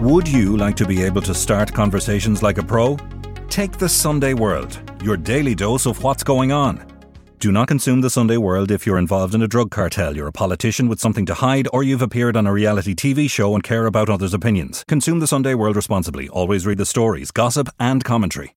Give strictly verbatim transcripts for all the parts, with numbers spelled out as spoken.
Would you like to be able to start conversations like a pro? Take the Sunday World, your daily dose of what's going on. Do not consume the Sunday World if you're involved in a drug cartel, you're a politician with something to hide, or you've appeared on a reality T V show and care about others' opinions. Consume the Sunday World responsibly. Always read the stories, gossip and commentary.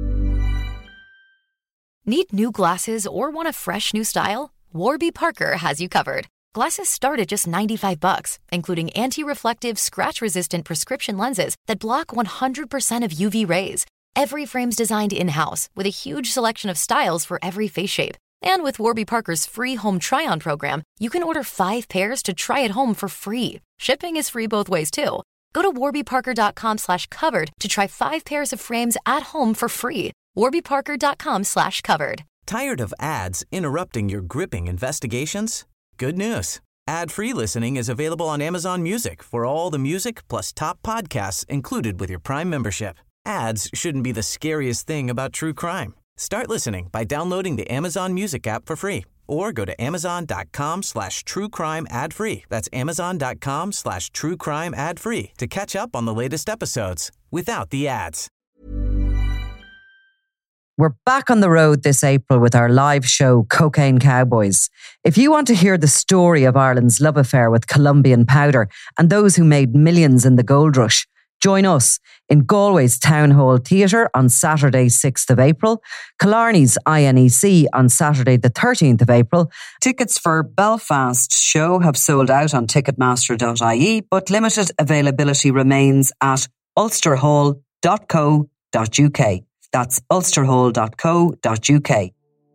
Need new glasses or want a fresh new style? Warby Parker has you covered. Glasses start at just ninety-five bucks, including anti-reflective, scratch-resistant prescription lenses that block one hundred percent of U V rays. Every frame's designed in-house with a huge selection of styles for every face shape. And with Warby Parker's free home try-on program, you can order five pairs to try at home for free. Shipping is free both ways, too. Go to warbyparker.com slash covered to try five pairs of frames at home for free. warbyparker.com slash covered. Tired of ads interrupting your gripping investigations? Good news. Ad-free listening is available on Amazon Music for all the music plus top podcasts included with your Prime membership. Ads shouldn't be the scariest thing about true crime. Start listening by downloading the Amazon Music app for free or go to amazon.com slash true crime ad free. That's amazon.com slash true crime ad free to catch up on the latest episodes without the ads. We're back on the road this April with our live show, Cocaine Cowboys. If you want to hear the story of Ireland's love affair with Colombian powder and those who made millions in the gold rush, join us in Galway's Town Hall Theatre on Saturday, sixth of April, Killarney's I N E C on Saturday, the thirteenth of April. Tickets for Belfast's show have sold out on ticketmaster dot I E, but limited availability remains at ulsterhall dot co dot U K. That's ulsterhall dot co dot U K.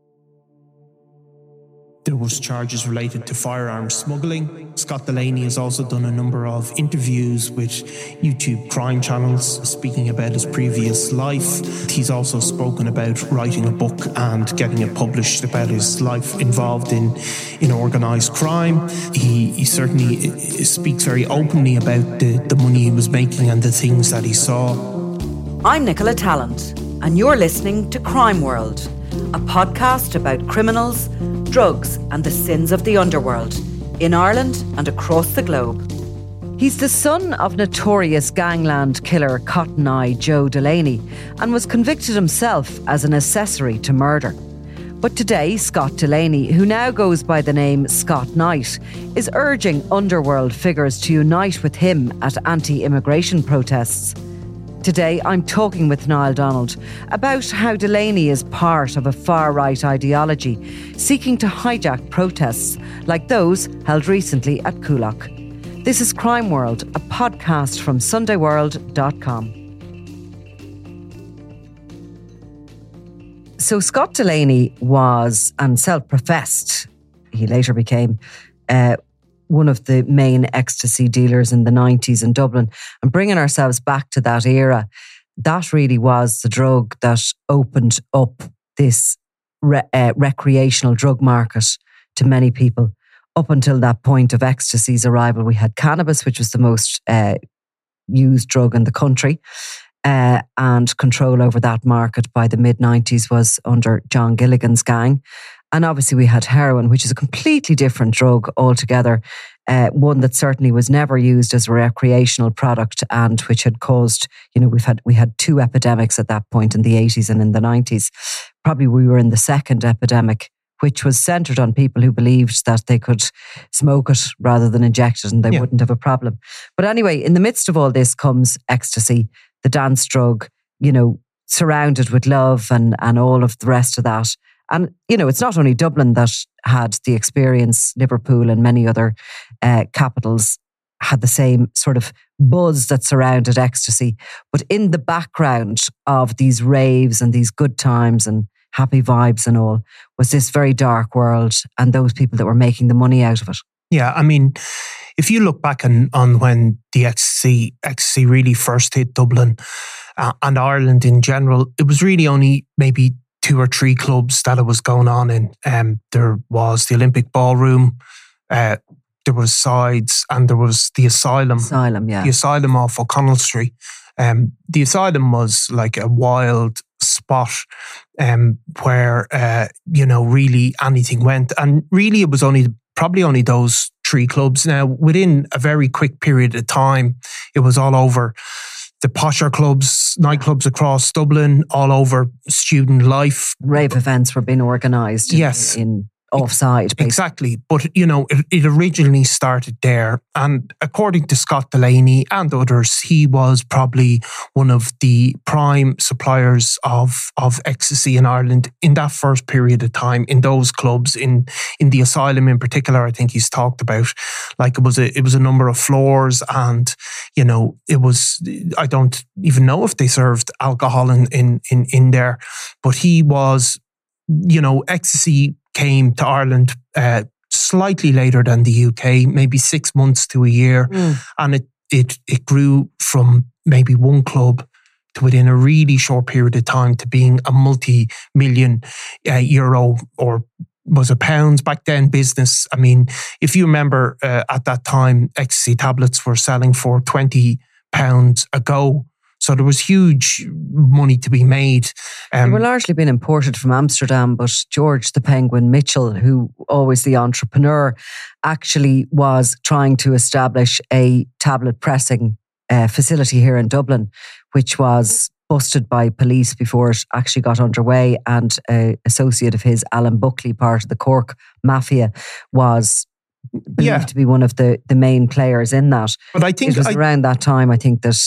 There was charges related to firearms smuggling. Scott Delaney has also done a number of interviews with YouTube crime channels, speaking about his previous life. He's also spoken about writing a book and getting it published about his life involved in, in organised crime. He, he certainly speaks very openly about the, the money he was making and the things that he saw. I'm Nicola Tallant, and you're listening to Crime World, a podcast about criminals, drugs and the sins of the underworld in Ireland and across the globe. He's the son of notorious gangland killer Cotton Eye Joe Delaney and was convicted himself as an accessory to murder. But today, Scott Delaney, who now goes by the name Scott Knight, is urging underworld figures to unite with him at anti-immigration protests. Today, I'm talking with Niall Donald about how Delaney is part of a far-right ideology seeking to hijack protests like those held recently at Coolock. This is Crime World, a podcast from sunday world dot com. So Scott Delaney was, and self-professed, he later became, uh, one of the main ecstasy dealers in the nineties in Dublin. And bringing ourselves back to that era, that really was the drug that opened up this re- uh, recreational drug market to many people. Up until that point of ecstasy's arrival, we had cannabis, which was the most uh, used drug in the country. Uh, and control over that market by the mid-nineties was under John Gilligan's gang. And obviously we had heroin, which is a completely different drug altogether. Uh, one that certainly was never used as a recreational product and which had caused, you know, we've had we had two epidemics at that point in the eighties and in the nineties. Probably we were in the second epidemic, which was centred on people who believed that they could smoke it rather than inject it and they yeah. wouldn't have a problem. But anyway, in the midst of all this comes ecstasy, the dance drug, you know, surrounded with love and, and all of the rest of that. And, you know, it's not only Dublin that had the experience, Liverpool and many other uh, capitals had the same sort of buzz that surrounded ecstasy. But in the background of these raves and these good times and happy vibes and all was this very dark world and those people that were making the money out of it. Yeah, I mean, if you look back on, on when the ecstasy, ecstasy really first hit Dublin uh, and Ireland in general, it was really only maybe two or three clubs that it was going on in. Um, there was the Olympic Ballroom, uh, there was Sides, and there was the Asylum. Asylum, yeah. The Asylum off O'Connell Street. Um, the Asylum was like a wild spot um, where, uh, you know, really anything went. And really it was only probably only those three clubs. Now, within a very quick period of time, It was all over the posher clubs, nightclubs across Dublin, all over student life. Rave events were being organised. Yes. In, in offside. Basically. Exactly. But, you know, it, it originally started there. And according to Scott Delaney and others, he was probably one of the prime suppliers of, of ecstasy in Ireland in that first period of time, in those clubs, in in the asylum in particular. I think he's talked about, like it was a it was a number of floors, and, you know, it was, I don't even know if they served alcohol in in in, in there, but he was, you know, ecstasy came to Ireland uh, slightly later than the U K, maybe six months to a year. Mm. And it, it, it grew from maybe one club to, within a really short period of time, to being a multi-million uh, euro or was it pounds back then business. I mean, if you remember uh, at that time, ecstasy tablets were selling for twenty pounds a go. So there was huge money to be made. Um, they were largely being imported from Amsterdam, but George the Penguin Mitchell, who always the entrepreneur, actually was trying to establish a tablet pressing uh, facility here in Dublin, which was busted by police before it actually got underway. And an associate of his, Alan Buckley, part of the Cork Mafia, was believed yeah. to be one of the, the main players in that. But I think it was I, around that time, I think, that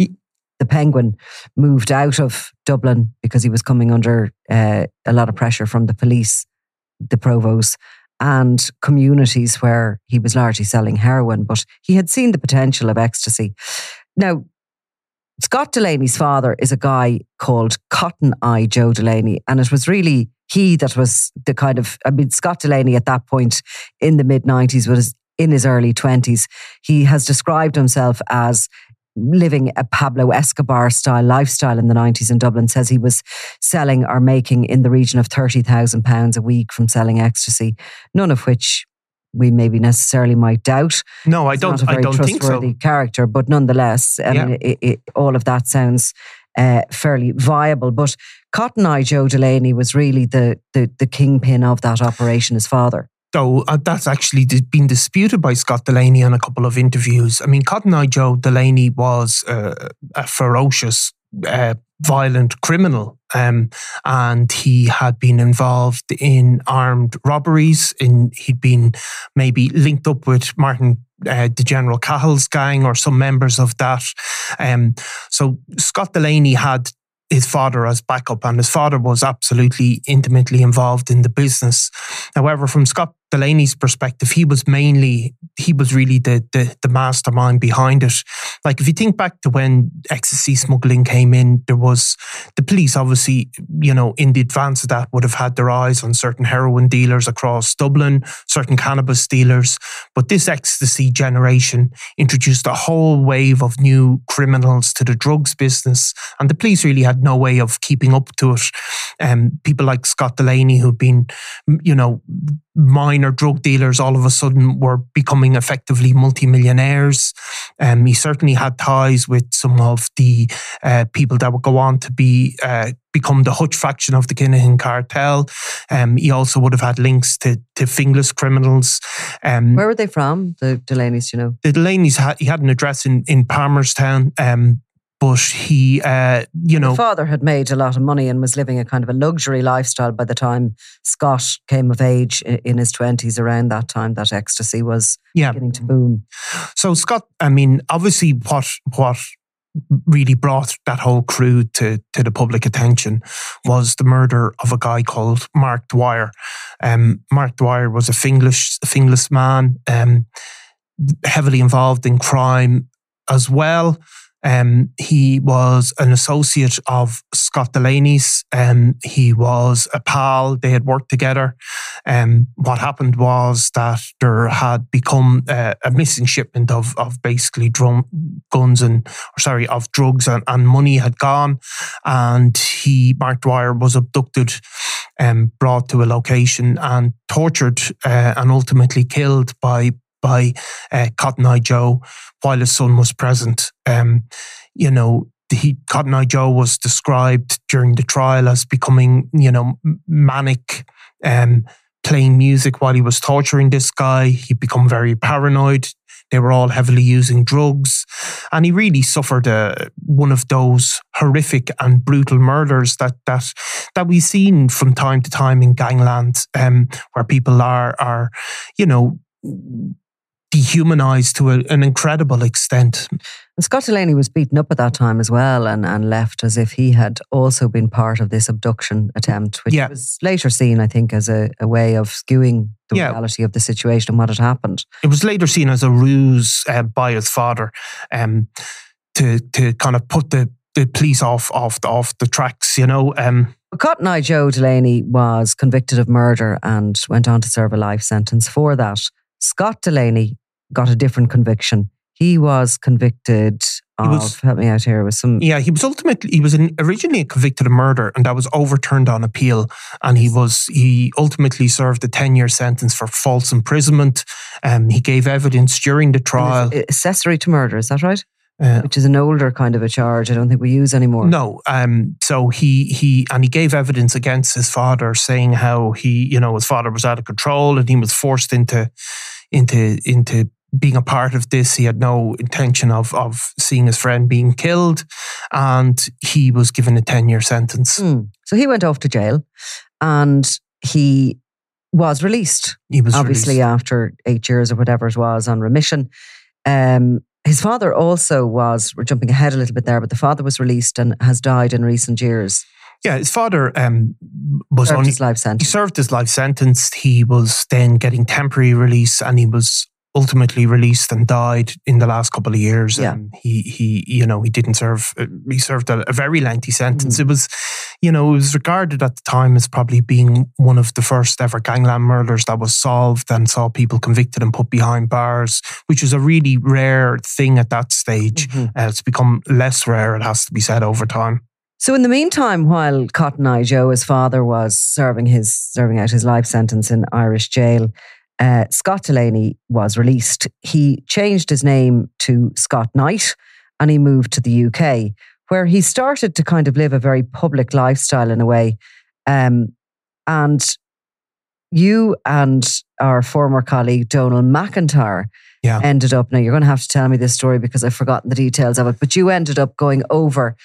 the Penguin moved out of Dublin because he was coming under uh, a lot of pressure from the police, the provos, and communities where he was largely selling heroin. But he had seen the potential of ecstasy. Now, Scott Delaney's father is a guy called Cotton Eye Joe Delaney, and it was really he that was the kind of, I mean, Scott Delaney at that point in the mid nineties was in his early twenties. He has described himself as living a Pablo Escobar style lifestyle in the nineties in Dublin. Says he was selling or making in the region of thirty thousand pounds a week from selling ecstasy, none of which we maybe necessarily might doubt. No, I He's don't. Not a very I don't think so. trustworthy character, but nonetheless, I yeah. mean, it, it, all of that sounds uh, fairly viable. But Cotton Eye Joe Delaney was really the the the kingpin of that operation. His father. So uh, that's actually been disputed by Scott Delaney in a couple of interviews. I mean, Cotton Eye Joe Delaney was uh, a ferocious, uh, violent criminal, um, and he had been involved in armed robberies. In he'd been maybe linked up with Martin uh, the General Cahill's gang or some members of that. Um, so Scott Delaney had his father as backup, and his father was absolutely intimately involved in the business. However, from Scott Delaney's perspective, he was mainly, he was really the, the the mastermind behind it. Like, if you think back to when ecstasy smuggling came in, there was, the police obviously, you know, in the advance of that would have had their eyes on certain heroin dealers across Dublin, certain cannabis dealers. But this ecstasy generation introduced a whole wave of new criminals to the drugs business, and the police really had no way of keeping up to it. Um, people like Scott Delaney, who'd been, you know, minor drug dealers, all of a sudden were becoming effectively multimillionaires. Um, he certainly had ties with some of the uh, people that would go on to be uh, become the Hutch faction of the Kinahan cartel. Um, he also would have had links to, to fingless criminals. Um, Where were they from, the Delaneys, you know? The Delaneys, had, he had an address in, in Palmerstown, um, but he, uh, you know... The father had made a lot of money and was living a kind of a luxury lifestyle by the time Scott came of age in his twenties. Around that time, that ecstasy was yeah. beginning to boom. So Scott, I mean, obviously what what really brought that whole crew to, to the public attention was the murder of a guy called Mark Dwyer. Um, Mark Dwyer was a fingless, fingless man, um, heavily involved in crime as well. Um, he was an associate of Scott Delaney's. Um, he was a pal. They had worked together. Um, what happened was that there had become uh, a missing shipment of of basically drum, guns and, or sorry, of drugs and, and money had gone. And he, Mark Dwyer, was abducted and brought to a location and tortured uh, and ultimately killed by by uh, Cotton Eye Joe while his son was present. Um, you know, he, Cotton Eye Joe was described during the trial as becoming, you know, manic, um, playing music while he was torturing this guy. He'd become very paranoid. They were all heavily using drugs. And he really suffered a, one of those horrific and brutal murders that that that we've seen from time to time in gangland, um, where people are are, you know, dehumanized to a, an incredible extent. And Scott Delaney was beaten up at that time as well, and, and left as if he had also been part of this abduction attempt, which yeah. was later seen, I think, as a, a way of skewing the yeah. reality of the situation and what had happened. It was later seen as a ruse uh, by his father um, to to kind of put the, the police off off the, off the tracks, you know. Um, Cotton Eye Joe Delaney was convicted of murder and went on to serve a life sentence for that. Scott Delaney got a different conviction. He was convicted of, was, help me out here, with some... Yeah, he was ultimately, he was originally convicted of murder, and that was overturned on appeal. And he was, he ultimately served a ten-year sentence for false imprisonment. Um, he gave evidence during the trial. Accessory to murder, is that right? Uh, Which is an older kind of a charge. I don't think we use anymore. No. Um, so he, he, and he gave evidence against his father, saying how he, you know, his father was out of control and he was forced into, into, into, being a part of this. He had no intention of of seeing his friend being killed, and he was given a ten-year sentence. Mm. So he went off to jail, and he was released. He was obviously released. After eight years or whatever it was on remission. Um, his father also was, we're jumping ahead a little bit there, but the father was released and has died in recent years. Yeah, his father um, was served only his life sentence. He served his life sentence. He was then getting temporary release, and he was ultimately released and died in the last couple of years. Yeah. Um, he, he, you know, he didn't serve, he served a, a very lengthy sentence. Mm. It was, you know, it was regarded at the time as probably being one of the first ever gangland murders that was solved and saw people convicted and put behind bars, which was a really rare thing at that stage. Mm-hmm. Uh, it's become less rare, it has to be said, over time. So in the meantime, while Cotton Eye Joe, his father, was serving his serving out his life sentence in Irish jail, Uh, Scott Delaney was released. He changed his name to Scott Knight, and he moved to the U K, where he started to kind of live a very public lifestyle in a way. Um, and you and our former colleague Donal McIntyre yeah. ended up, now you're going to have to tell me this story because I've forgotten the details of it, but you ended up going over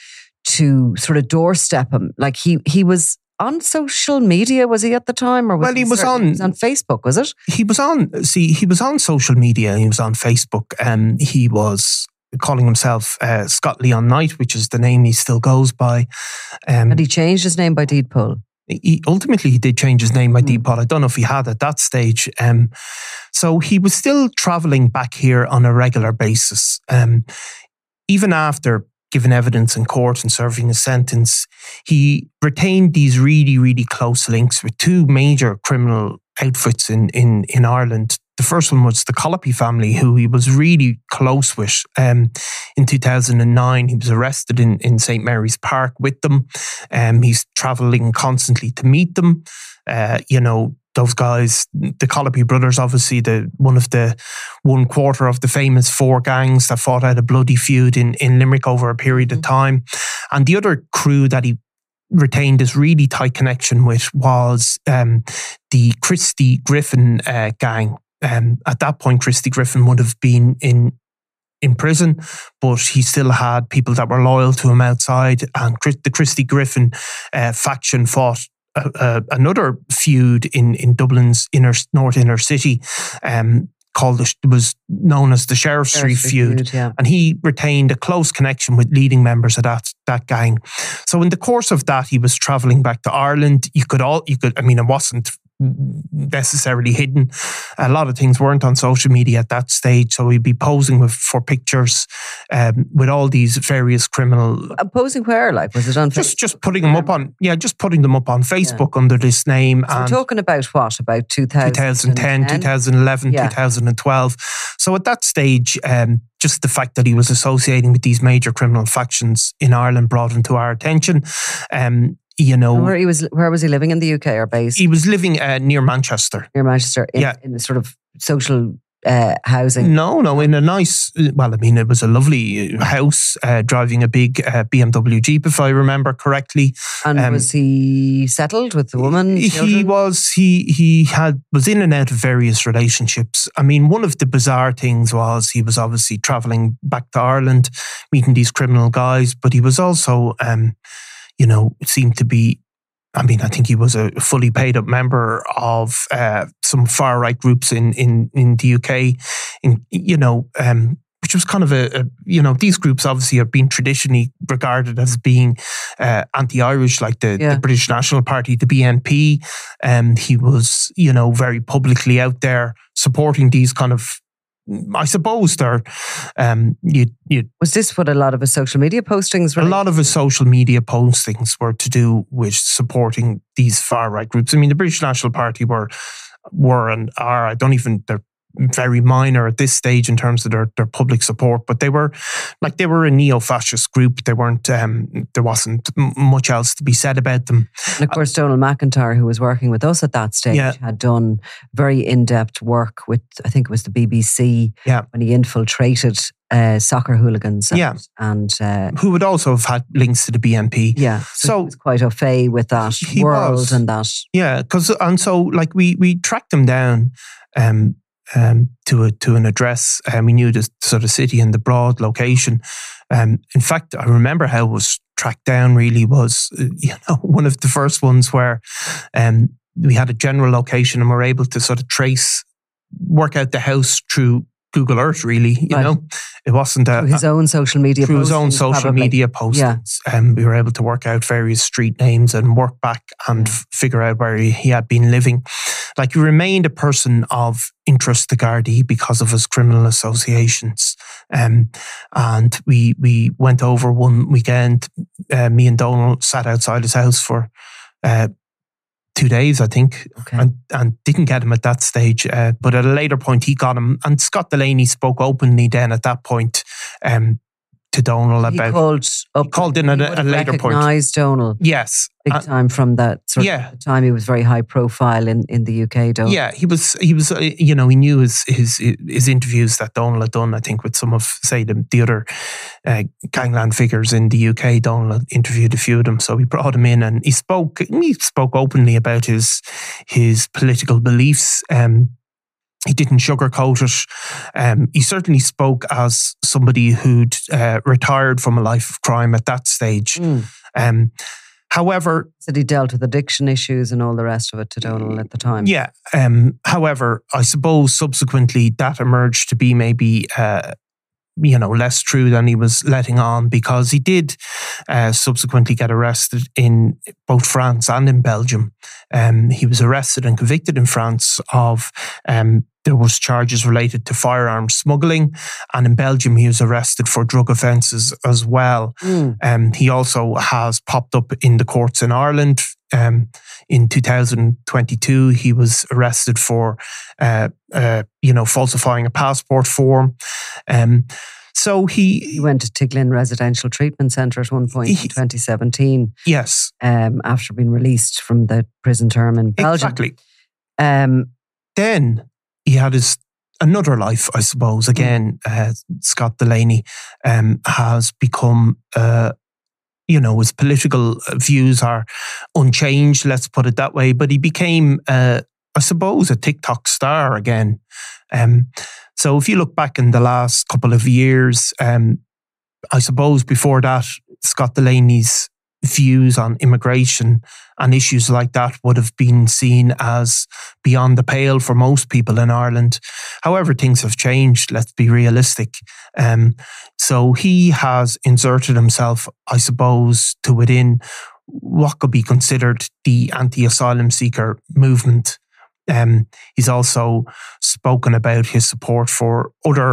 to sort of doorstep him. Like he he was on social media, was he at the time? Or was well, he, he was on, he was on Facebook, was it? He was on, see, he was on social media. He was on Facebook. Um, he was calling himself uh, Scott Leon Knight, which is the name he still goes by. Um, and he changed his name by deed poll. He, ultimately, he did change his name by mm. deed poll. I don't know if he had at that stage. Um, so he was still travelling back here on a regular basis. Um, even after given evidence in court and serving a sentence, he retained these really, really close links with two major criminal outfits in, in, in Ireland. The first one was the Colopy family, who he was really close with. Um, in two thousand nine, he was arrested in, in Saint Mary's Park with them. Um, he's travelling constantly to meet them. Uh, you know, those guys, the Colopy brothers, obviously the one of the one quarter of the famous four gangs that fought out a bloody feud in, in Limerick over a period of time. And the other crew that he retained this really tight connection with was um, the Christy Griffin uh, gang. Um, at that point, Christy Griffin would have been in in prison, but he still had people that were loyal to him outside. And Chris, the Christy Griffin uh, faction fought uh, uh, another feud in, in Dublin's inner north inner city, um, called the, was known as the Sheriff Street feud, feud yeah. And he retained a close connection with leading members of that that gang. So in the course of that, he was travelling back to Ireland. You could all you could I mean, it wasn't necessarily hidden. A lot of things weren't on social media at that stage, so he'd be posing with for pictures um, with all these various criminal. Uh, posing where? Like, was it on? Just Facebook? just putting them up on yeah, just putting them up on Facebook yeah. under this name. So and we're talking about what? About two thousand ten, twenty eleven, yeah. twenty twelve. So at that stage, um, just the fact that he was associating with these major criminal factions in Ireland brought him to our attention. Um, You know, and where he was, where was he living in the U K or based? He was living uh, near Manchester. Near Manchester, in, yeah. in a sort of social uh, housing? No, no, in a nice, well, I mean, it was a lovely house, uh, driving a big uh, B M W Jeep, if I remember correctly. And um, was he settled with the woman? He children? was, he he had was in and out of various relationships. I mean, one of the bizarre things was he was obviously travelling back to Ireland, meeting these criminal guys, but he was also, um, you know, it seemed to be, I mean, I think he was a fully paid up member of uh, some far right groups in, in, in the U K, in, you know, um, which was kind of a, a, you know, these groups obviously have been traditionally regarded as being uh, anti-Irish, like the, Yeah. the British National Party, the B N P. And um, he was, you know, very publicly out there supporting these kind of, I suppose they're, um, you, you, Was this what a lot of his social media postings were? a lot of his social media postings were to do with supporting these far right groups. I mean, the British National Party were, were and are, I don't even, they're very minor at this stage in terms of their, their public support, but they were like, they were a neo-fascist group. They weren't, um, there wasn't m- much else to be said about them. And of course, Donald McIntyre, who was working with us at that stage, Yeah. had done very in-depth work with, I think it was the B B C, Yeah. when he infiltrated uh, soccer hooligans. And, Yeah. and uh, Who would also have had links to the B N P. yeah, so, So- he was quite au fait with that He world was. and that. Yeah, because and so like we we tracked him down um, um, to a to an address, and we knew the sort of city and the broad location. Um, in fact, I remember how it was tracked down. Really was uh, you know one of the first ones where um, we had a general location and were able to sort of trace, work out the house through Google Earth. Really, you Right. know, it wasn't a, Through his own social media through his own postings, social probably. media postings. Um, we were able to work out various street names and work back and f- figure out where he, he had been living. Like, he remained a person of interest to Gardaí because of his criminal associations. Um, and we we went over one weekend. Uh, me and Donald sat outside his house for uh, two days, I think, Okay. and, and didn't get him at that stage. Uh, but at a later point, he got him. And Scott Delaney spoke openly then at that point um, to Donald He about... called up. called in at he a- would a have later point. recognised Donald Yes. big Uh, time from that sort yeah. of time. He was very high profile in, in the U K, Donald. Yeah, he was. He was. Uh, you know, he knew his his his interviews that Donald had done. I think with some of, say, the the other uh, gangland figures in the U K. Donald had interviewed a few of them, so he brought him in and he spoke. He spoke openly about his his political beliefs. Um, he didn't sugarcoat it. Um, he certainly spoke as somebody who'd uh, retired from a life of crime at that stage. Mm. Um, however. Said he dealt with addiction issues and all the rest of it to Donald at the time. Yeah. Um, however, I suppose subsequently that emerged to be maybe, uh, you know, less true than he was letting on, because he did uh, subsequently get arrested in both France and in Belgium. Um, he was arrested and convicted in France of, um, there was charges related to firearms smuggling, and in Belgium he was arrested for drug offences as well. Mm. Um, he also has popped up in the courts in Ireland. Um, in two thousand twenty-two, he was arrested for, uh, uh, you know, falsifying a passport form. Um, so he, He went to Tiglin Residential Treatment Centre at one point He- in twenty seventeen, yes, um, after being released from the prison term in Belgium. exactly. Um, Then he had his another life, I suppose. Again, uh, Scott Delaney um, has become. Uh, You know, his political views are unchanged, let's put it that way. But he became, uh, I suppose, a TikTok star again. Um, so if you look back in the last couple of years, um, I suppose before that, Scott Delaney's views on immigration and issues like that would have been seen as beyond the pale for most people in Ireland. However, things have changed. Let's be realistic. Um, so he has inserted himself, I suppose, to within what could be considered the anti-asylum seeker movement. Um, he's also spoken about his support for other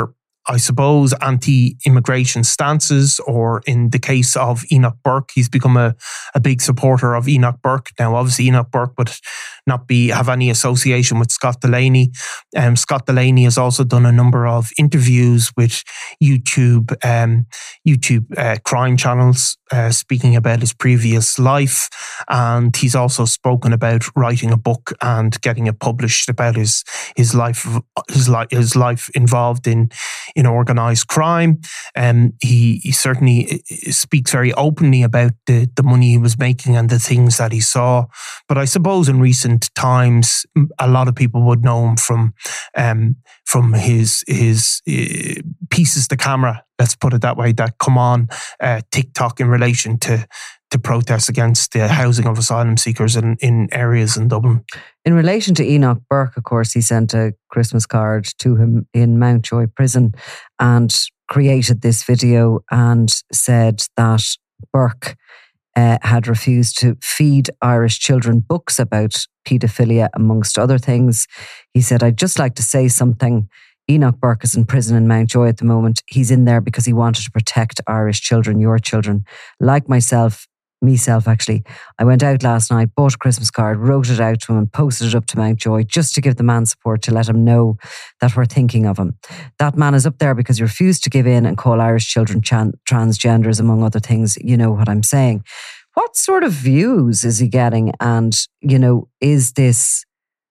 I suppose, anti-immigration stances, or in the case of Enoch Burke, he's become a, a big supporter of Enoch Burke. Now, obviously, Enoch Burke would not be have any association with Scott Delaney. Um, Scott Delaney has also done a number of interviews with YouTube, um, YouTube uh, crime channels, uh, speaking about his previous life, and he's also spoken about writing a book and getting it published about his his life, his life, his life involved in. in organised crime. Um, he, he certainly speaks very openly about the, the money he was making and the things that he saw. But I suppose in recent times, a lot of people would know him from um, from his his uh, pieces to camera, let's put it that way, that come on uh, TikTok in relation to to protests against the housing of asylum seekers in, in areas in Dublin. In relation to Enoch Burke, of course, he sent a Christmas card to him in Mountjoy Prison and created this video and said that Burke uh, had refused to feed Irish children books about paedophilia, amongst other things. He said, "I'd just like to say something. Enoch Burke is in prison in Mountjoy at the moment. He's in there because he wanted to protect Irish children, your children. Like myself, Myself, actually. I went out last night, bought a Christmas card, wrote it out to him and posted it up to Mountjoy just to give the man support, to let him know that we're thinking of him. That man is up there because he refused to give in and call Irish children chan- transgenders, among other things. You know what I'm saying." What sort of views is he getting? And, you know, is this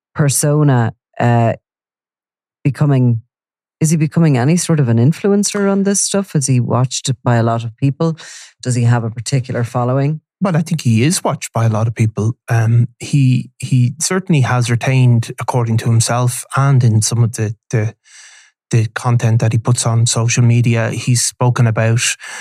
persona uh, becoming... Is he becoming any sort of an influencer on this stuff? Is he watched by a lot of people? Does he have a particular following? Well, I think he is watched by a lot of people. Um, he he certainly has retained, according to himself, and in some of the, the the content that he puts on social media, he's spoken about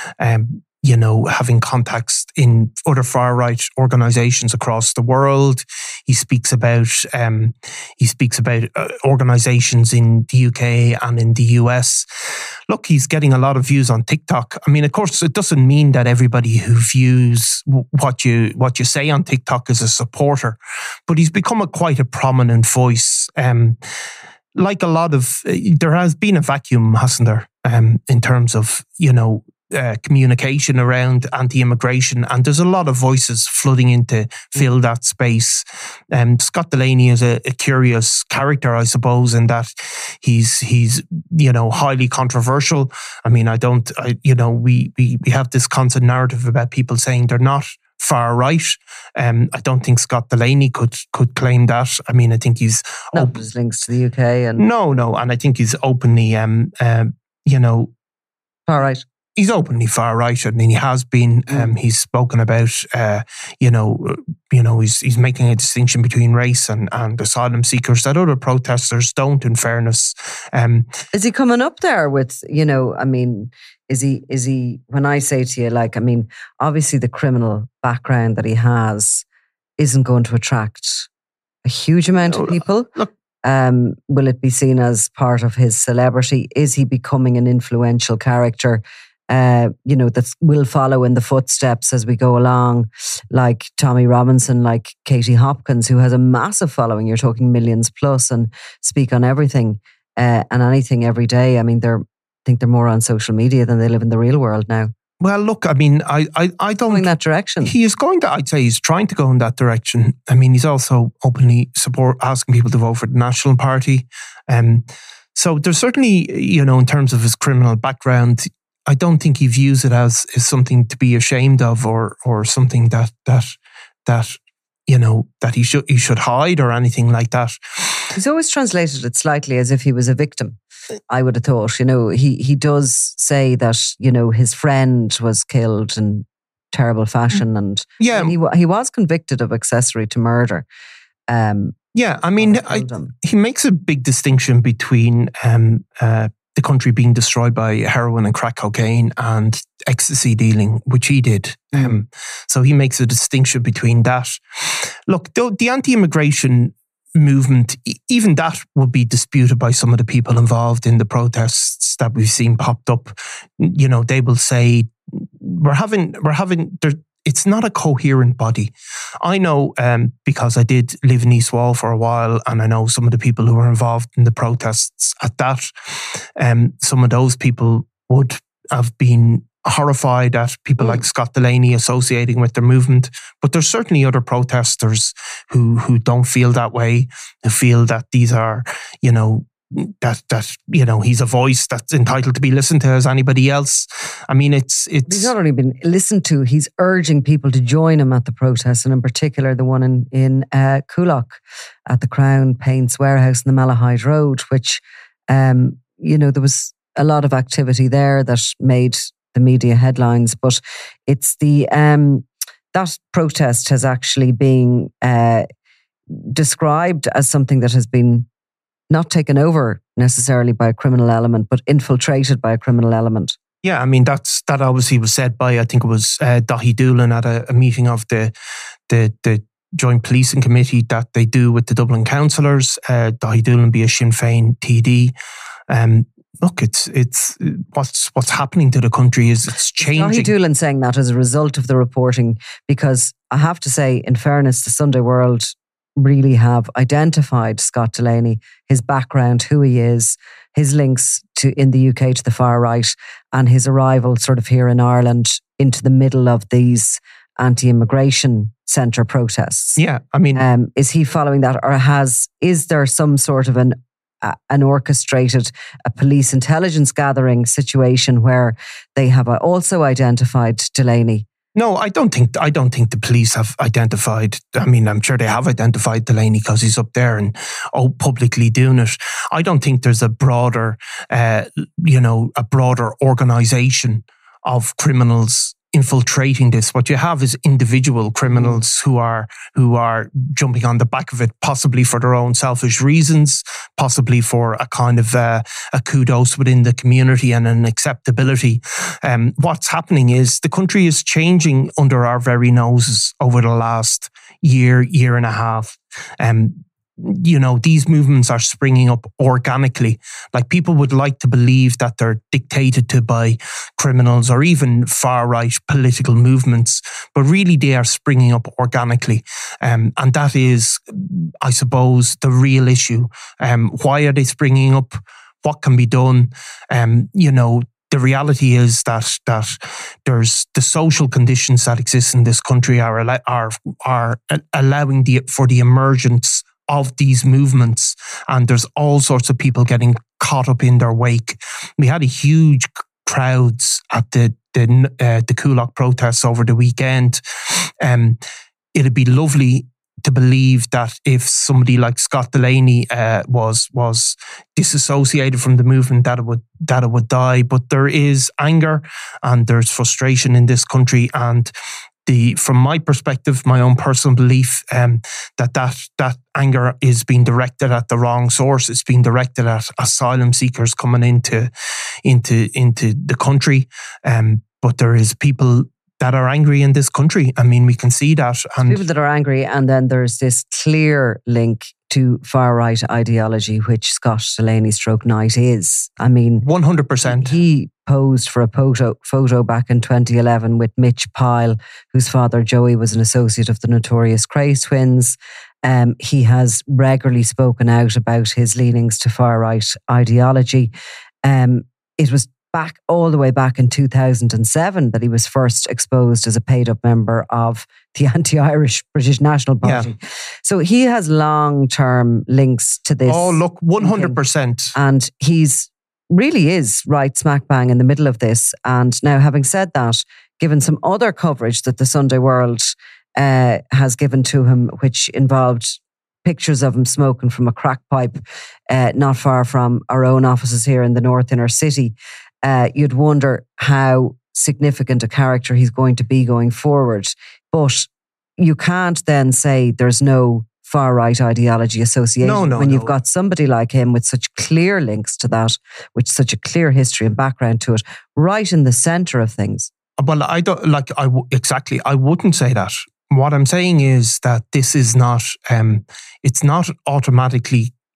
um, you know, having contacts in other far-right organisations across the world. He speaks about um, he speaks about uh, organisations in the U K and in the U S. Look, he's getting a lot of views on TikTok. I mean, of course, it doesn't mean that everybody who views what you what you say on TikTok is a supporter, but he's become a quite a prominent voice. Um, like a lot of, uh, there has been a vacuum, hasn't there, um, in terms of, you know, Uh, communication around anti-immigration, and there's a lot of voices flooding in to fill that space. Um, Scott Delaney is a, a curious character, I suppose, in that he's he's you know highly controversial. I mean, I don't, I, you know, we we we have this constant narrative about people saying they're not far right. Um, I don't think Scott Delaney could could claim that. I mean, I think he's not op- his links to the U K and no, no, and I think he's openly, um, um, you know, far right. He's openly far right, and he has been. Um, he's spoken about, uh, you know, you know, he's he's making a distinction between race and, and asylum seekers that other protesters don't. In fairness, um, is he coming up there with? You know, I mean, is he? Is he? When I say to you, like, I mean, obviously the criminal background that he has isn't going to attract a huge amount of people. Look, um, will it be seen as part of his celebrity? Is he becoming an influential character? Uh, you know, that will follow in the footsteps as we go along, like Tommy Robinson, like Katie Hopkins, who has a massive following. You're talking millions plus, and speak on everything uh, and anything every day. I mean, they're I think they're more on social media than they live in the real world now. Well, look, I mean, I, I, I don't... Going that direction. He is going to, I'd say he's trying to go in that direction. I mean, he's also openly support asking people to vote for the National Party. Um, so there's certainly, you know, in terms of his criminal background, I don't think he views it as, as something to be ashamed of, or or something that that that you know that he should he should hide or anything like that. He's always translated it slightly as if he was a victim. I would have thought, you know, he he does say that, you know, his friend was killed in terrible fashion, and yeah, he he was convicted of accessory to murder. Um, yeah, I mean, I, he makes a big distinction between um, uh, the country being destroyed by heroin and crack cocaine and ecstasy dealing, which he did. Mm. Um, so he makes a distinction between that. Look, the, the anti-immigration movement, even that would be disputed by some of the people involved in the protests that we've seen popped up. You know, they will say, we're having, we're having, there, it's not a coherent body. I know um, because I did live in East Wall for a while, and I know some of the people who were involved in the protests at that. Um, some of those people would have been horrified at people mm. like Scott Delaney associating with their movement. But there's certainly other protesters who who don't feel that way, who feel that these are, you know, that that you know he's a voice that's entitled to be listened to as anybody else. I mean, it's it's he's not only been listened to, he's urging people to join him at the protests, and in particular the one in in uh, Coolock at the Crown Paints Warehouse in the Malahide Road, which um, you know there was a lot of activity there that made the media headlines. But it's the um, that protest has actually been uh, described as something that has been not taken over necessarily by a criminal element, but infiltrated by a criminal element. Yeah, I mean, that's that obviously was said by, I think it was uh, Daithí Doolan at a, a meeting of the, the the Joint Policing Committee that they do with the Dublin councillors. Uh, Daithí Doolan be a Sinn Féin T D. Um, look, it's it's what's what's happening to the country is it's changing. Daithí Doolan saying that as a result of the reporting, because I have to say, in fairness, the Sunday World really have identified Scott Delaney, his background, who he is, his links to in the U K to the far right, and his arrival sort of here in Ireland into the middle of these anti-immigration centre protests. Yeah, I mean, um, is he following that, or has is there some sort of an uh, an orchestrated a police intelligence gathering situation where they have also identified Delaney? No, I don't think I don't think the police have identified. I mean, I'm sure they have identified Delaney because he's up there and oh, publicly doing it. I don't think there's a broader, uh, you know, a broader organisation of criminals infiltrating this. What you have is individual criminals who are who are jumping on the back of it, possibly for their own selfish reasons, possibly for a kind of uh, a kudos within the community and an acceptability. Um, what's happening is the country is changing under our very noses over the last year, year and a half. Um, you know, these movements are springing up organically. Like, people would like to believe that they're dictated to by criminals or even far-right political movements, but really they are springing up organically. Um, and that is, I suppose, the real issue. Um, why are they springing up? What can be done? Um, you know, the reality is that that there's the social conditions that exist in this country are are are allowing the for the emergence of these movements, and there's all sorts of people getting caught up in their wake. We had a huge crowds at the the uh, the Coolock protests over the weekend. Um, it'd be lovely to believe that if somebody like Scott Delaney uh, was was disassociated from the movement, that it would that it would die. But there is anger and there's frustration in this country, and The, from my perspective, my own personal belief, um, that, that that anger is being directed at the wrong source. It's being directed at asylum seekers coming into into into the country. Um, but there is people that are angry in this country. I mean, we can see that. And people that are angry, and then there's this clear link to far-right ideology, which Scott Delaney stroke Knight is. I mean, one hundred percent. He posed for a photo, photo back in twenty eleven with Mitch Pyle, whose father Joey was an associate of the notorious Cray twins. Um, he has regularly spoken out about his leanings to far-right ideology. Um, it was back all the way back in two thousand seven that he was first exposed as a paid-up member of the anti-Irish British National Party. Yeah. So he has long-term links to this. Oh, look, one hundred percent. And he's really is right smack bang in the middle of this. And now, having said that, given some other coverage that the Sunday World uh, has given to him, which involved pictures of him smoking from a crack pipe uh, not far from our own offices here in the North Inner City, uh, you'd wonder how significant a character he's going to be going forward. But you can't then say there's no far-right ideology association no, no, when you've no. got somebody like him with such clear links to that, with such a clear history and background to it, right in the centre of things. Well, I don't like I w- exactly. I wouldn't say that. What I'm saying is that this is not. Um, it's not automatically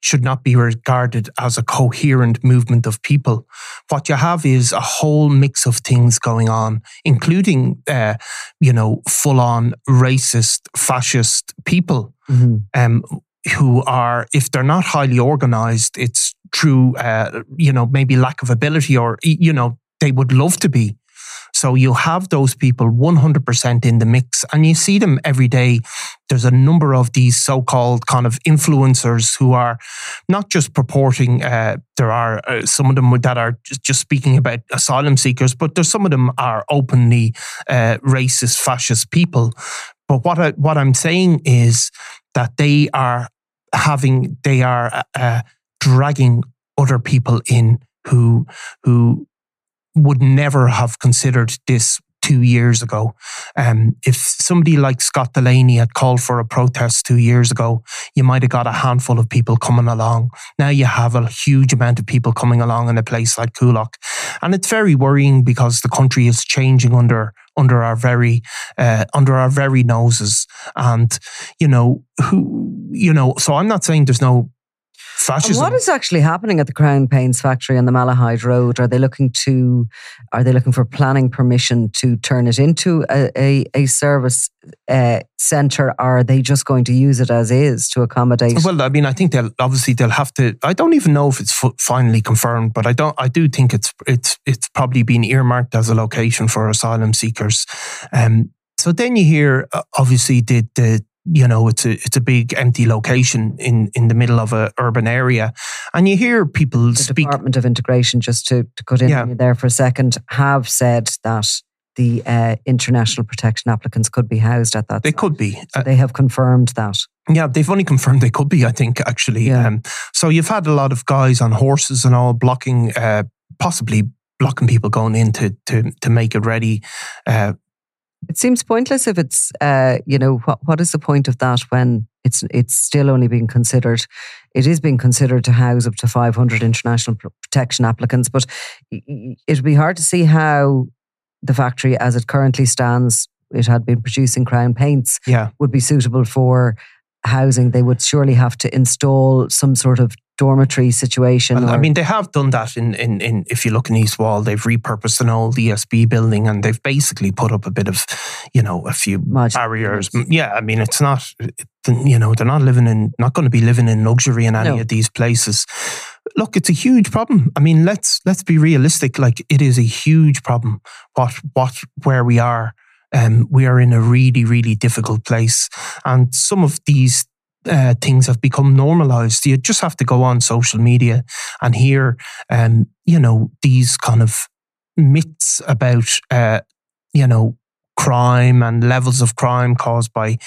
should not be regarded as a coherent movement of people. What you have is a whole mix of things going on, including, uh, you know, full-on racist, fascist people, mm-hmm. um, who are, if they're not highly organised, it's through, uh, you know, maybe lack of ability, or, you know, they would love to be. So you have those people one hundred percent in the mix, and you see them every day. There's a number of these so-called kind of influencers who are not just purporting, uh, there are uh, some of them that are just, just speaking about asylum seekers, but there's some of them are openly uh, racist, fascist people. But what, I, what I'm saying is that they are having, they are uh, dragging other people in who who would never have considered this two years ago. Um, if somebody like Scott Delaney had called for a protest two years ago, you might have got a handful of people coming along. Now you have a huge amount of people coming along in a place like Coolock. And it's very worrying because the country is changing under under our very uh, under our very noses. And, you know, who, you know, so I'm not saying there's no fascism. And what is actually happening at the Crown Paints factory on the Malahide Road? Are they looking to, are they looking for planning permission to turn it into a, a, a service uh, centre? Or are they just going to use it as is to accommodate? Well, I mean, I think they'll obviously they'll have to. I don't even know if it's f- finally confirmed, but I don't. I do think it's it's it's probably been earmarked as a location for asylum seekers. Um, so then you hear, uh, obviously, the the. You know, it's a it's a big empty location in, in the middle of a urban area, and you hear people the speak. Department of Integration, just to, to cut in yeah. there for a second, have said that the uh, international protection applicants could be housed at that. They site. could be. So uh, they have confirmed that. Yeah, they've only confirmed they could be. I think actually. Yeah. Um, so you've had a lot of guys on horses and all blocking, uh, possibly blocking people going in to to to make it ready. Uh, It seems pointless if it's, uh, you know, what what is the point of that when it's it's still only being considered, it is being considered to house up to five hundred international protection applicants, but it would be hard to see how the factory as it currently stands, it had been producing Crown Paints, yeah. would be suitable for housing. They would surely have to install some sort of dormitory situation. Well, or, I mean, they have done that in, in, in, if you look in East Wall, they've repurposed an old E S B building and they've basically put up a bit of, you know, a few barriers. Yeah, I mean, it's not, you know, they're not living in, not going to be living in luxury in any no. of these places. Look, it's a huge problem. I mean, let's let's be realistic. Like, it is a huge problem. What what where we are, um, we are in a really really difficult place, and some of these Uh, things have become normalized. You just have to go on social media and hear, um, you know, these kind of myths about, uh, you know, crime and levels of crime caused by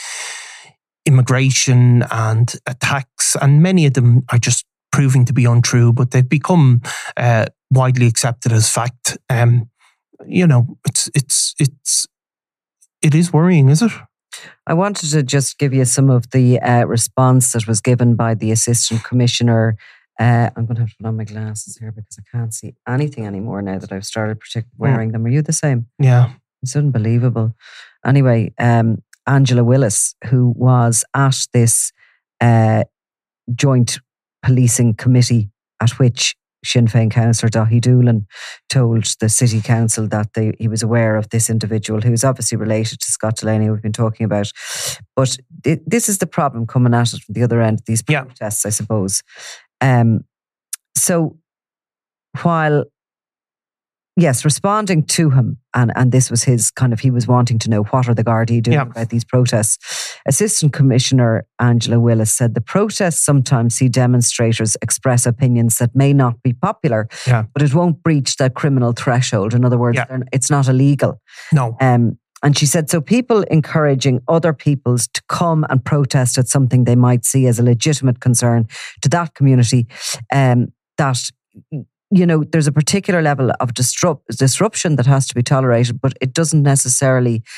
immigration and attacks. And many of them are just proving to be untrue, but they've become uh, widely accepted as fact. Um, you know, it's, it's, it's, it is worrying, is it? I wanted to just give you some of the uh, response that was given by the Assistant Commissioner. Uh, I'm going to have to put on my glasses here because I can't see anything anymore now that I've started partic- wearing mm. them. Are you the same? Yeah. It's unbelievable. Anyway, um, Angela Willis, who was at this uh, joint policing committee at which Sinn Féin councillor Daithí Doolan told the City Council that they, he was aware of this individual who's obviously related to Scott Delaney we've been talking about. But it, this is the problem coming at it from the other end of these protests, yeah. I suppose. Um, so while, yes, responding to him, and, and this was his kind of, he was wanting to know what are the Gardaí doing yeah. about these protests. Assistant Commissioner Angela Willis said the protests sometimes see demonstrators express opinions that may not be popular, yeah. but it won't breach the criminal threshold. In other words, yeah. it's not illegal. No. Um, and she said, so people encouraging other peoples to come and protest at something they might see as a legitimate concern to that community, um, that... you know, there's a particular level of disrupt, disruption that has to be tolerated, but it doesn't necessarily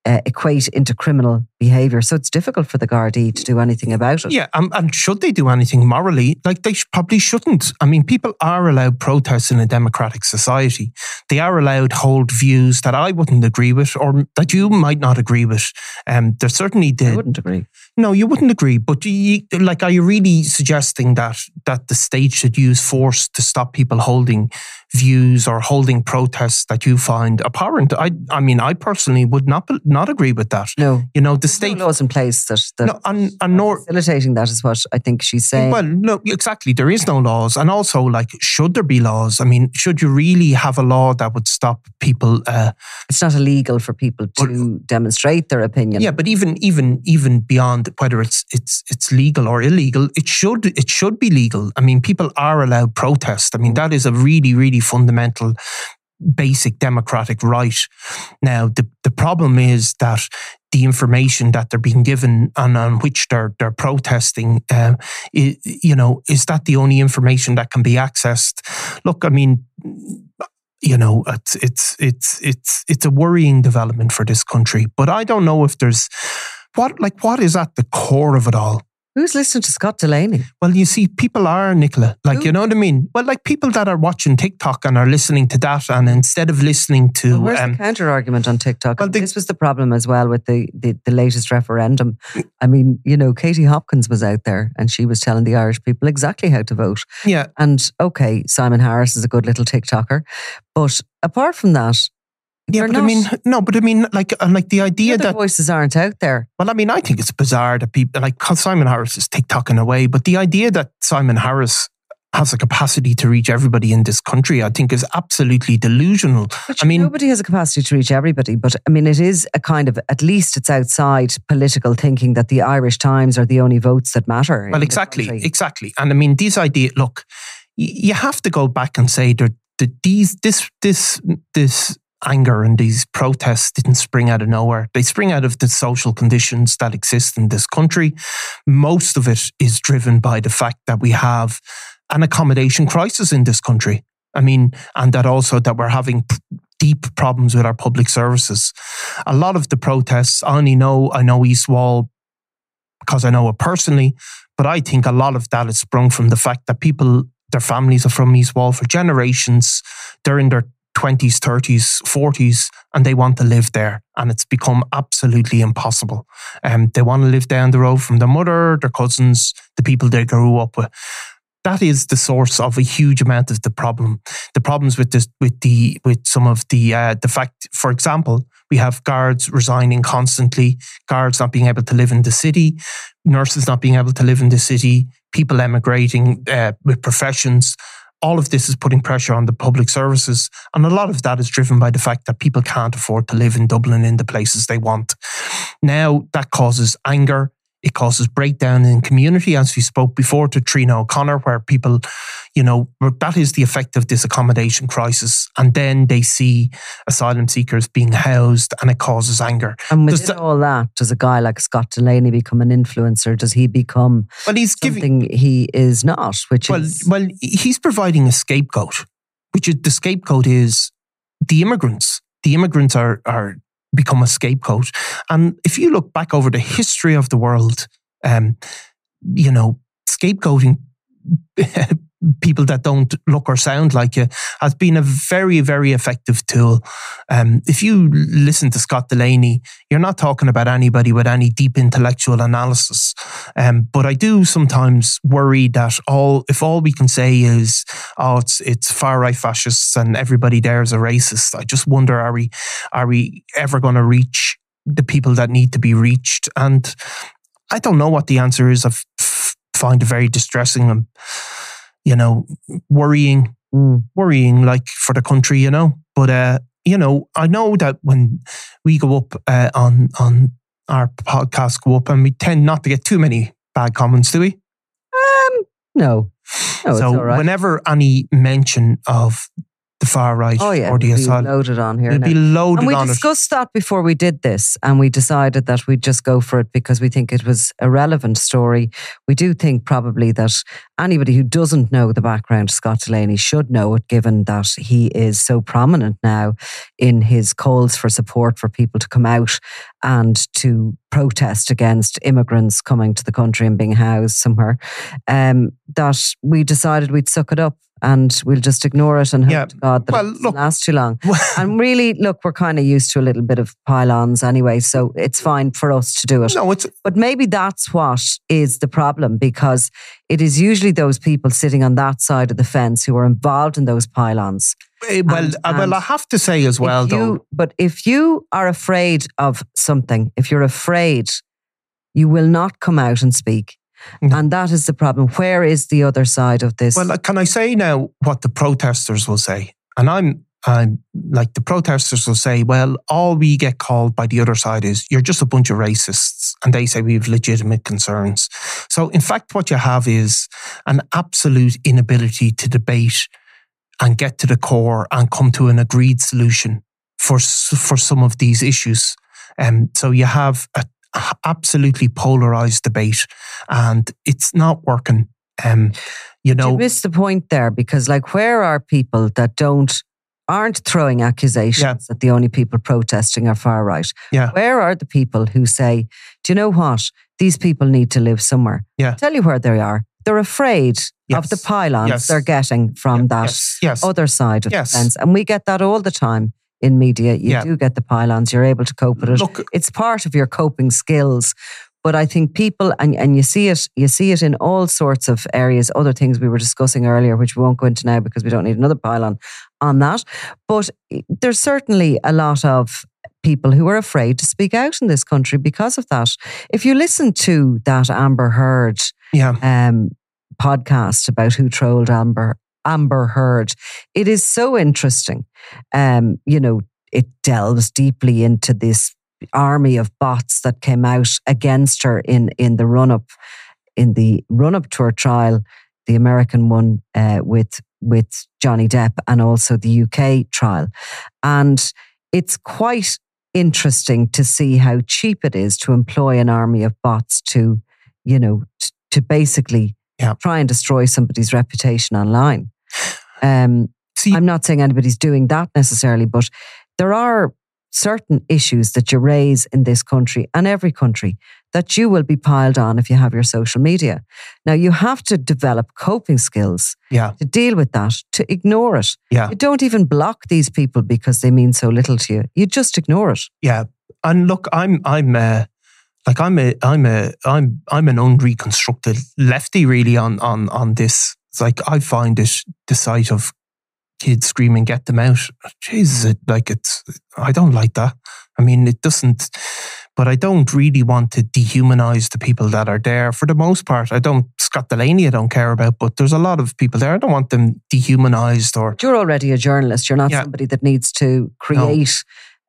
uh, equate into criminal behaviour. So it's difficult for the Gardaí to do anything about it. Yeah, and, and should they do anything morally? Like, they sh- probably shouldn't. I mean, people are allowed protests in a democratic society. They are allowed to hold views that I wouldn't agree with, or that you might not agree with. Um, there's certainly the... I wouldn't agree. No, you wouldn't agree. But you, like, are you really suggesting that that the state should use force to stop people holding views or holding protests that you find abhorrent? I, I mean, I personally would not not agree with that. No, you know, the state no laws in place that, that no, and, and nor facilitating that is what I think she's saying. Well, no, exactly. There is no laws, and also, like, should there be laws? I mean, should you really have a law that would stop people? Uh, it's not illegal for people to well, demonstrate their opinion. Yeah, but even even even beyond whether it's it's it's legal or illegal, it should it should be legal. I mean, people are allowed protest. I mean, that is a really really fundamental, basic democratic right. Now, the the problem is that the information that they're being given and on which they're they're protesting, uh, is, you know, is that the only information that can be accessed? Look, I mean, you know, it's it's it's it's it's a worrying development for this country. But I don't know if there's what like what is at the core of it all. Who's listening to Scott Delaney? Well, you see, people are, Nicola. Like, Who? You know what I mean? Well, like people that are watching TikTok and are listening to that, and instead of listening to... Well, where's um, the counter-argument on TikTok? Well, the, this was the problem as well with the, the, the latest referendum. I mean, you know, Katie Hopkins was out there and she was telling the Irish people exactly how to vote. Yeah. And, okay, Simon Harris is a good little TikToker. But apart from that... Yeah, but not, I mean, no, but I mean, like, uh, like the idea the that voices aren't out there. Well, I mean, I think it's bizarre that people like Simon Harris is TikToking away, but the idea that Simon Harris has a capacity to reach everybody in this country, I think, is absolutely delusional. But I mean, nobody has a capacity to reach everybody, but I mean, it is a kind of, at least it's outside political thinking that the Irish Times are the only votes that matter. Well, exactly, exactly, and I mean, these ideas. Look, you have to go back and say that these, this, this, this. anger and these protests didn't spring out of nowhere. They spring out of the social conditions that exist in this country. Most of it is driven by the fact that we have an accommodation crisis in this country. I mean, and that also that we're having p- deep problems with our public services. A lot of the protests, I only know, I know East Wall because I know it personally, but I think a lot of that is sprung from the fact that people, their families are from East Wall for generations. They're in their twenties, thirties, forties, and they want to live there. And it's become absolutely impossible. Um, they want to live down the road from their mother, their cousins, the people they grew up with. That is the source of a huge amount of the problem. The problems with this, with the, with some of the, uh, the fact, for example, we have guards resigning constantly, guards not being able to live in the city, nurses not being able to live in the city, people emigrating uh, with professions. All of this is putting pressure on the public services. And a lot of that is driven by the fact that people can't afford to live in Dublin in the places they want. Now, that causes anger. It causes breakdown in community, as we spoke before to Trina O'Connor, where people, you know, that is the effect of this accommodation crisis. And then they see asylum seekers being housed and it causes anger. And within that, all that, does a guy like Scott Delaney become an influencer? Does he become well, he's something giving, he is not? Which well, is... well, he's providing a scapegoat, which is, the scapegoat is the immigrants. The immigrants are are... become a scapegoat. And if you look back over the history of the world, um, you know, scapegoating people that don't look or sound like you has been a very, very effective tool. Um, if you listen to Scott Delaney, you're not talking about anybody with any deep intellectual analysis. Um, but I do sometimes worry that all if all we can say is, oh, it's it's far-right fascists and everybody there is a racist, I just wonder, are we are we ever going to reach the people that need to be reached? And I don't know what the answer is. I f- find it very distressing and, you know, worrying, mm. worrying like for the country, you know. But, uh, you know, I know that when we go up uh, on, on our podcast, go up and we tend not to get too many bad comments, do we? Um, no. no so it's all right. Whenever any mention of the far right Oh yeah, or the it'll be asylum. loaded on here It'll now. be loaded And we on it. discussed that before we did this, and we decided that we'd just go for it because we think it was a relevant story. We do think probably that anybody who doesn't know the background of Scott Delaney should know it, given that he is so prominent now in his calls for support for people to come out and to protest against immigrants coming to the country and being housed somewhere, um, that we decided we'd suck it up and we'll just ignore it and hope Yeah. to God that Well, it doesn't look- last too long. And really, look, we're kind of used to a little bit of pylons anyway, so it's fine for us to do it. No, it's But maybe that's what is the problem, because it is usually those people sitting on that side of the fence who are involved in those pylons. eh, well. And- uh, well, and I have to say as well, If you- though. But if you are afraid of something, if you're afraid, you will not come out and speak. No. And that is the problem. Where is the other side of this? Well, can I say now what the protesters will say? And I'm, I'm like the protesters will say, well, all we get called by the other side is you're just a bunch of racists, and they say we have legitimate concerns. So, in fact, what you have is an absolute inability to debate and get to the core and come to an agreed solution for s- for some of these issues. Um, so you have a absolutely polarized debate, and it's not working. Um, you know, you missed the point there, because like, where are people that don't aren't throwing accusations Yeah. that the only people protesting are far right? Yeah. Where are the people who say, do you know what? These people need to live somewhere. Yeah. I'll tell you where they are. They're afraid Yes. of the pylons Yes. they're getting from Yeah. that Yes. Yes. other side of Yes. the fence. And we get that all the time in media. You Yeah. do get the pylons. You're able to cope with it. Look, It's part of your coping skills. But I think people, and, and you see it, you see it in all sorts of areas, other things we were discussing earlier, which we won't go into now because we don't need another pylon on that. But there's certainly a lot of people who are afraid to speak out in this country because of that. If you listen to that Amber Heard yeah. um, podcast about who trolled Amber Amber Heard, it is so interesting. Um, you know, it delves deeply into this army of bots that came out against her in in the run up in the run up to her trial, the American one uh, with with Johnny Depp, and also the U K trial. And it's quite interesting to see how cheap it is to employ an army of bots to, you know, t- to basically Yeah. try and destroy somebody's reputation online. Um, See, I'm not saying anybody's doing that necessarily, but there are certain issues that you raise in this country and every country that you will be piled on if you have your social media. Now, you have to develop coping skills yeah. to deal with that, to ignore it. Yeah. You don't even block these people because they mean so little to you. You just ignore it. Yeah. And look, I'm, I'm, uh, like I'm a, I'm a, I'm, I'm an unreconstructed lefty really on, on, on this. It's like, I find it, the sight of kids screaming, get them out. Jesus, it, like it's, I don't like that. I mean, it doesn't, but I don't really want to dehumanize the people that are there. For the most part, I don't, Scott Delaney I don't care about, but there's a lot of people there. I don't want them dehumanized or... You're already a journalist. You're not Yeah. somebody that needs to create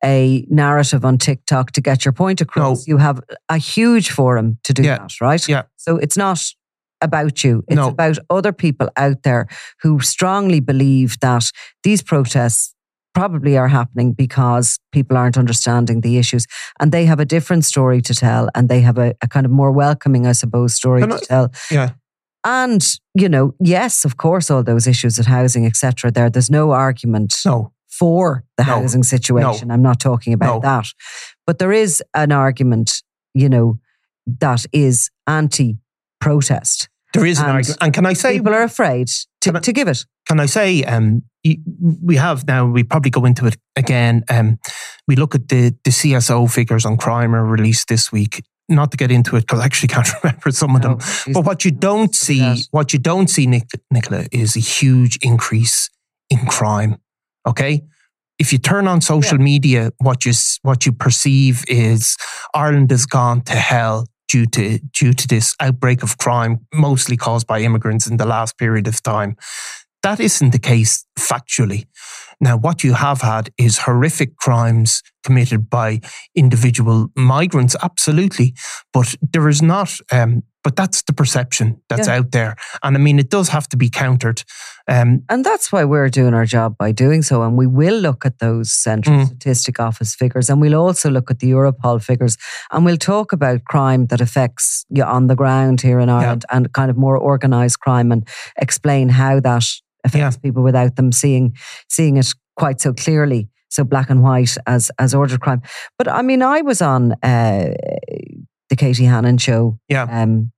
a narrative on TikTok to get your point across. No. You have a huge forum to do Yeah. that, right? Yeah. So it's not about you. It's No. about other people out there who strongly believe that these protests probably are happening because people aren't understanding the issues, and they have a different story to tell, and they have a, a kind of more welcoming, I suppose, story Can to I- tell. Yeah. And, you know, yes, of course, all those issues of housing, et cetera, there, there's no argument No. for the No. housing situation. No. I'm not talking about No. that. But there is an argument, you know, that is anti-protest. There is an And argument. And can I say... People are afraid to, Can I- to give it. Can I say, um, y- we have now, we probably go into it again. Um, we look at the, the C S O figures on crime are released this week. Not to get into it because I actually can't remember some of No, them. geez, But what you don't see, that. what you don't see, Nic- Nicola, is a huge increase in crime. Okay, if you turn on social Yeah. media, what you s- what you perceive is Ireland has gone to hell due to due to this outbreak of crime, mostly caused by immigrants in the last period of time. That isn't the case factually. Now, what you have had is horrific crimes committed by individual migrants, absolutely. But there is not, um, but that's the perception that's Yeah. out there. And I mean, it does have to be countered. Um, And that's why we're doing our job by doing so. And we will look at those Central Mm. Statistic Office figures, and we'll also look at the Europol figures, and we'll talk about crime that affects you on the ground here in Ireland and kind of more organised crime, and explain how that affects Yeah. people without them seeing seeing it quite so clearly, so black and white as as ordered crime. But I mean, I was on uh, the Katie Hannon show. Yeah. Um,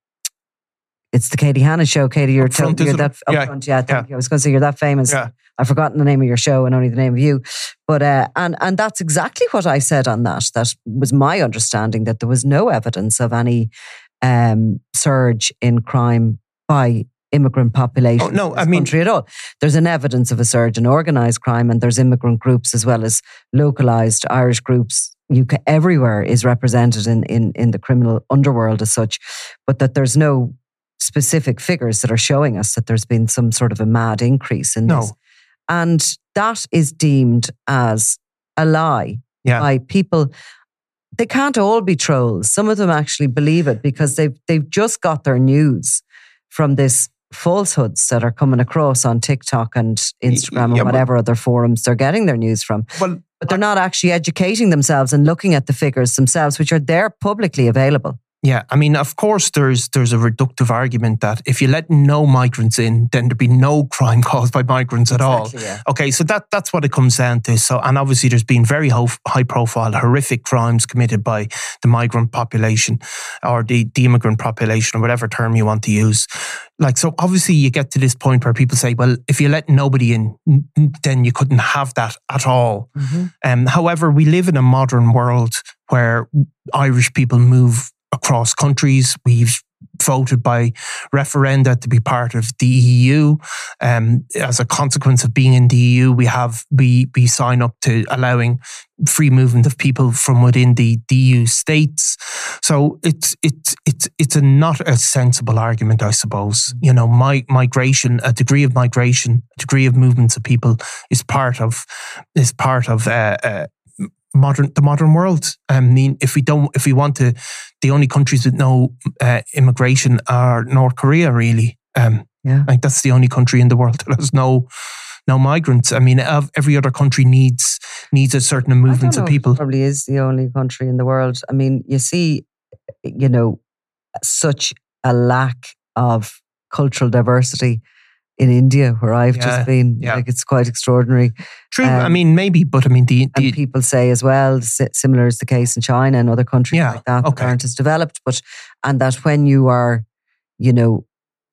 it's the Katie Hannon show. Katie, you're, Up front, you're isn't that it? up Yeah. front. Yeah, thank Yeah. you. I was going to say you're that famous. Yeah. I've forgotten the name of your show and only the name of you. But uh, and and that's exactly what I said on that. That was my understanding, that there was no evidence of any um, surge in crime by immigrant population Oh, no, in this I mean- country at all. There's an evidence of a surge in organised crime, and there's immigrant groups as well as localised Irish groups. U K everywhere is represented in, in, in the criminal underworld as such, but that there's no specific figures that are showing us that there's been some sort of a mad increase in No. this. And that is deemed as a lie Yeah. by people. They can't all be trolls. Some of them actually believe it because they've they've just got their news from this falsehoods that are coming across on TikTok and Instagram and Yeah, but- whatever other forums they're getting their news from. Well, But they're not actually educating themselves and looking at the figures themselves, which are there publicly available. yeah, I mean, of course, there's there's a reductive argument that if you let no migrants in, then there'd be no crime caused by migrants at all. Exactly, yeah. Okay, so that that's what it comes down to. So, and obviously, there's been very ho- high-profile, horrific crimes committed by the migrant population or the, the immigrant population, or whatever term you want to use. Like, so obviously, you get to this point where people say, well, if you let nobody in, n- n- then you couldn't have that at all. Um, however, we live in a modern world where Irish people move across countries. We've voted by referenda to be part of the E U. Um, as a consequence of being in the E U, we have we we sign up to allowing free movement of people from within the, the E U states. So it's it's it's it's a not a sensible argument, I suppose. You know, my migration, a degree of migration, a degree of movements of people is part of is part of uh, uh, modern the modern world. I mean, if we don't, if we want to, the only countries with no uh, immigration are North Korea, really. Um, Yeah. like that's the only country in the world that has no no migrants. I mean, of- every other country needs needs a certain movement I don't of know if people. it probably is the only country in the world. I mean, you see, you know, such a lack of cultural diversity in India, where I've Yeah, just been. yeah. Like, it's quite extraordinary. True. I um, mean, maybe, but I mean, the, And the people say as well, si- similar is the case in China and other countries Yeah, like that that okay. aren't as developed. But and that when you are, you know,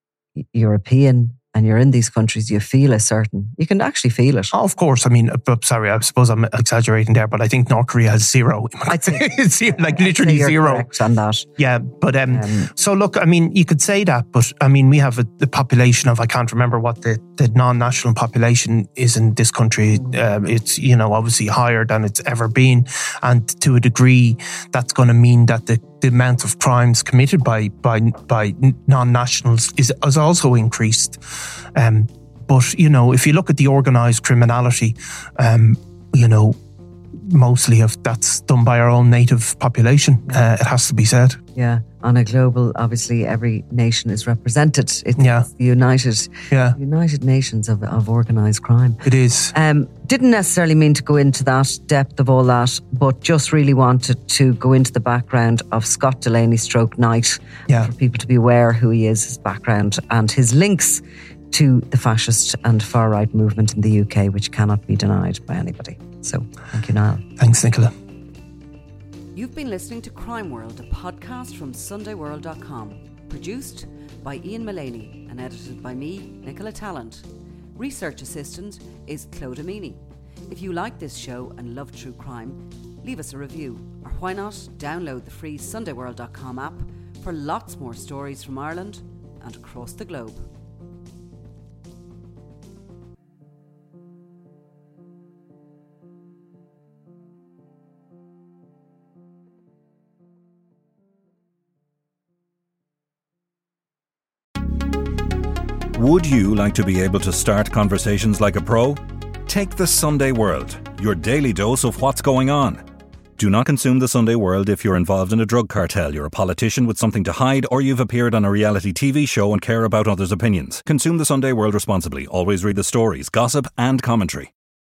European and you're in these countries, you feel a certain. You can actually feel it. Oh, of course. I mean, uh, sorry, I suppose I'm exaggerating there, but I think North Korea has zero. I'd say- It's like I'd say literally you're zero. correct on that. Yeah, but um, Um, so look, I mean, you could say that, but I mean, we have a the population of I can't remember what the, the non-national population is in this country. Um, it's you know obviously higher than it's ever been, and to a degree, that's going to mean that the, the amount of crimes committed by by by non-nationals is has also increased. Um, but you know, if you look at the organised criminality, um, you know. Mostly of that's done by our own native population. Uh, it has to be said. Yeah, on a global, obviously every nation is represented. It's Yeah. the United Yeah, United Nations of, of organised crime. it is. Um, didn't necessarily mean to go into that depth of all that, but just really wanted to go into the background of Scott Delaney stroke Knight Yeah. for people to be aware who he is, his background and his links to the fascist and far-right movement in the U K, which cannot be denied by anybody. So, thank you, Niall. Thanks, Nicola. You've been listening to Crime World, a podcast from sunday world dot com. Produced by Ian Mullaney and edited by me, Nicola Tallant. Research assistant is Claude Amini. If you like this show and love true crime, leave us a review. Or why not download the free sunday world dot com app for lots more stories from Ireland and across the globe. Would you like to be able to start conversations like a pro? Take the Sunday World, your daily dose of what's going on. Do not consume the Sunday World if you're involved in a drug cartel, you're a politician with something to hide, or you've appeared on a reality T V show and care about others' opinions. Consume the Sunday World responsibly. Always read the stories, gossip and commentary.